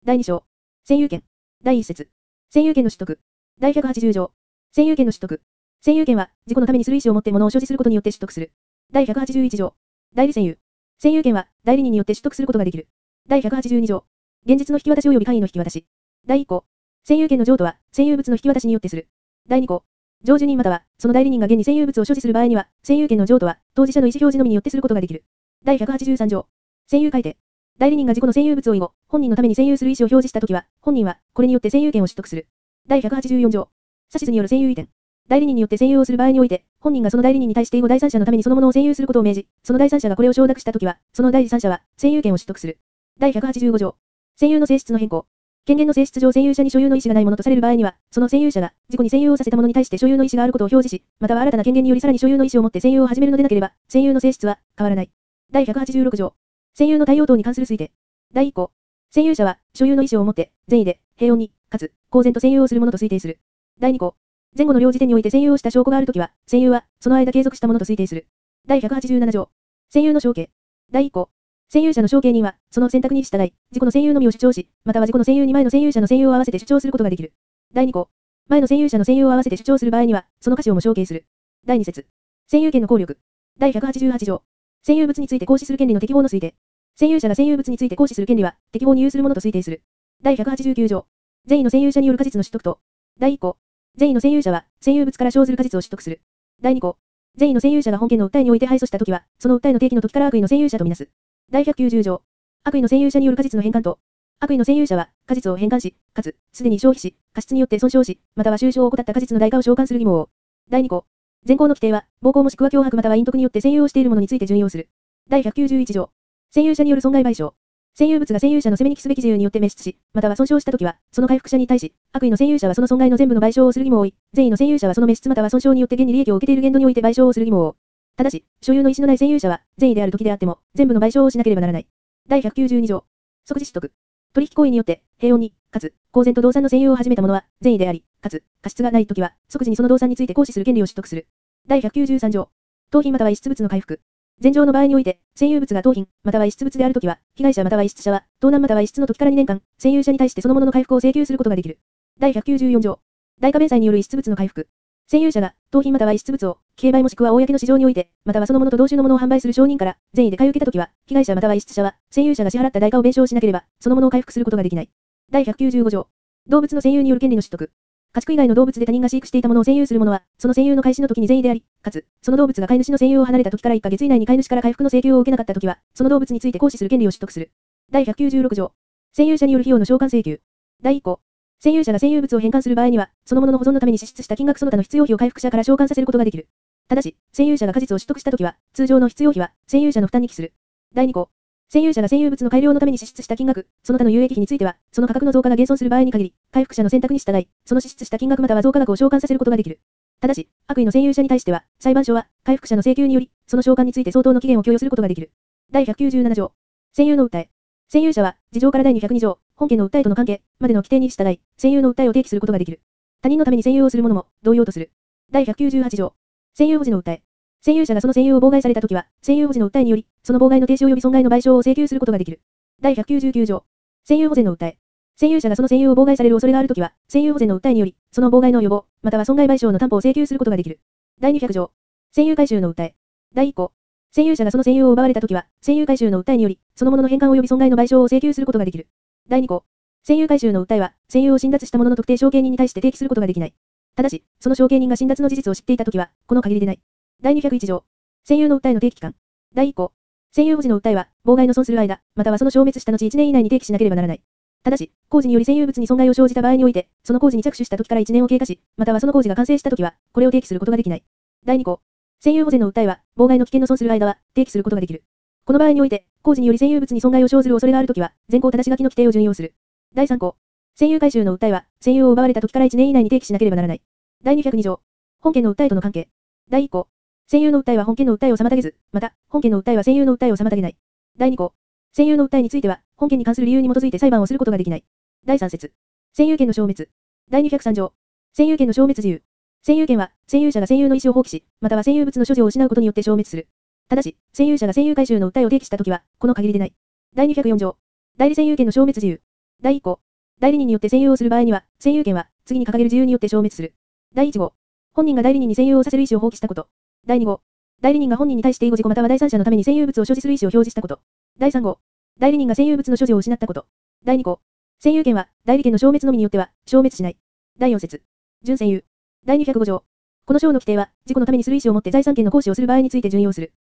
第2章。占有権。第1節。占有権の取得。第180条。占有権の取得。占有権は、自己のためにする意思を持って物を所持することによって取得する。第181条。代理占有。占有権は、代理人によって取得することができる。第182条。現実の引き渡し及び簡易の引き渡し。第1項。占有権の譲渡は、占有物の引き渡しによってする。第2項。譲受人または、その代理人が現に占有物を所持する場合には、占有権の譲渡は、当事者の意思表示のみによってすることができる。第183条。占有改定。代理人が自己の占有物を以後、本人のために占有する意思を表示したときは、本人は、これによって占有権を取得する。第184条。指図による占有移転。代理人によって占有をする場合において、本人がその代理人に対して以後第三者のためにそのものを占有することを命じ、その第三者がこれを承諾したときは、その第三者は、占有権を取得する。第185条。占有の性質の変更。権限の性質上占有者に所有の意思がないものとされる場合には、その占有者が自己に占有をさせたものに対して所有の意思があることを表示し、または新たな権限によりさらに所有の意思を持って占有を始めるのでなければ、占有の性質は変わらない。第186条。占有の対応等に関する推定。第1項。占有者は所有の意思を持って善意で平穏にかつ公然と占有をするものと推定する。第2項。前後の両時点において占有をした証拠があるときは、占有はその間継続したものと推定する。第187条。占有の承継。第1項。占有者の承継人は、その選択に従い、自己の占有のみを主張し、または自己の占有に前の占有者の占有を合わせて主張することができる。第2項。前の占有者の占有を合わせて主張する場合には、その箇所も承継する。第2節。占有権の効力。第188条。占有物について行使する権利の適法の推定。占有者が占有物について行使する権利は、適法に有するものと推定する。第189条。善意の占有者による果実の取得と。第1項。善意の占有者は、占有物から生ずる果実を取得する。第2項。善意の占有者が本件の訴えにおいて敗訴したときは、その訴えの提起の時から悪意の占有者とみなす。第190条。悪意の占有者による果実の返還と。悪意の占有者は、果実を返還し、かつ、すでに消費し、過失によって損傷し、または収償を怠った果実の代価を償還する義務を負う。第2項。前項の規定は、暴行もしくは脅迫または隠匿によって占有をしているものについて準用する。第191条。占有者による損害賠償。占有物が占有者の責めに帰すべき自由によって滅失し、または損傷したときは、その回復者に対し、悪意の占有者はその損害の全部の賠償をする義務を負い、善意の占有者はその滅失または損傷によって現に利益を受けている限度において賠償をする義務を負う。ただし、所有の意思のない占有者は、善意である時であっても、全部の賠償をしなければならない。第192条。即時取得。取引行為によって、平穏に、かつ、公然と動産の占有を始めた者は、善意であり、かつ、過失がないときは、即時にその動産について行使する権利を取得する。第193条。盗品または遺失物の回復。前条の場合において、占有物が盗品、または遺失物であるときは、被害者または遺失者は、盗難または遺失の時から2年間、占有者に対してそのものの回復を請求することができる。第194条。代価弁済による遺失物の回復。占有者が、盗品または遺失物を、競売もしくは公の市場において、またはそのものと同種のものを販売する商人から、善意で買い受けたときは、被害者または遺失者は、占有者が支払った代価を弁償しなければ、そのものを回復することができない。第195条。動物の占有による権利の取得。家畜以外の動物で他人が飼育していたものを占有する者は、その占有の開始の時に善意であり、かつ、その動物が飼い主の占有を離れた時から1ヶ月以内に飼い主から回復の請求を受けなかった時は、その動物について行使する権利を取得する。第196条。占有者による費用の償還請求。第1項。占有者が占有物を返還する場合には、そのものの保存のために支出した金額その他の必要費を回復者から償還させることができる。ただし、占有者が果実を取得したときは、通常の必要費は、占有者の負担に帰する。第2項。占有者が占有物の改良のために支出した金額、その他の有益費については、その価格の増加が減損する場合に限り、回復者の選択に従い、その支出した金額または増加額を償還させることができる。ただし、悪意の占有者に対しては、裁判所は、回復者の請求により、その償還について相当の期限を許容することができる。第197条。占有の訴え。占有者は、事情から第202条、本件の訴えとの関係までの規定に従い、占有の訴えを提起することができる。他人のために占有をする者も、同様とする。第198条。占有保持の訴え。占有者がその占有を妨害されたときは、占有保持の訴えにより、その妨害の停止及び損害の賠償を請求することができる。第199条。占有保全の訴え。占有者がその占有を妨害される恐れがあるときは、占有保全の訴えにより、その妨害の予防、または損害賠償の担保を請求することができる。第200条。占有回収の訴え。第1項。占有者がその占有を奪われたときは、占有回収の訴えにより、そのものの返還及び損害の賠償を請求することができる。第2項。占有回収の訴えは、占有を侵奪した者の特定承継人に対して提起することができない。ただし、その承継人が侵奪の事実を知っていたときは、この限りでない。第201条。占有の訴えの提起期間。第1項。占有保持の訴えは、妨害の損する間、またはその消滅した後1年以内に提起しなければならない。ただし、工事により占有物に損害を生じた場合において、その工事に着手した時から1年を経過し、またはその工事が完成した時は、これを提起することができない。第2項。占有保全の訴えは、妨害の危険の損する間は、提起することができる。この場合において、工事により占有物に損害を生ずる恐れがあるときは、前項正し書きの規定を準用する。第3項。占有回収の訴えは、占有を奪われた時から1年以内に提起しなければならない。第202条。本件の訴えとの関係。第1項。占有の訴えは本件の訴えを妨げず、また、本件の訴えは占有の訴えを妨げない。第2項。占有の訴えについては、本件に関する理由に基づいて裁判をすることができない。第3節。占有権の消滅。第203条。占有権の消滅事由。占有権は、占有者が占有の意思を放棄し、または占有物の所持を失うことによって消滅する。ただし、占有者が占有回収の訴えを提起したときは、この限りでない。第204条。代理占有権の消滅事由。 第1項。代理人によって占有をする場合には、占有権は、次に掲げる自由によって消滅する。第1号。本人が代理人に占有をさせる意思を放棄したこと。第2号。代理人が本人に対して以後自己または第三者のために占有物を所持する意思を表示したこと。第3号。代理人が占有物の所持を失ったこと。第2項。占有権は、代理権の消滅のみによっては、消滅しない。第4節。準占有。第205条。この章の規定は、自己のためにする意思をもって財産権の行使をする場合について準用する。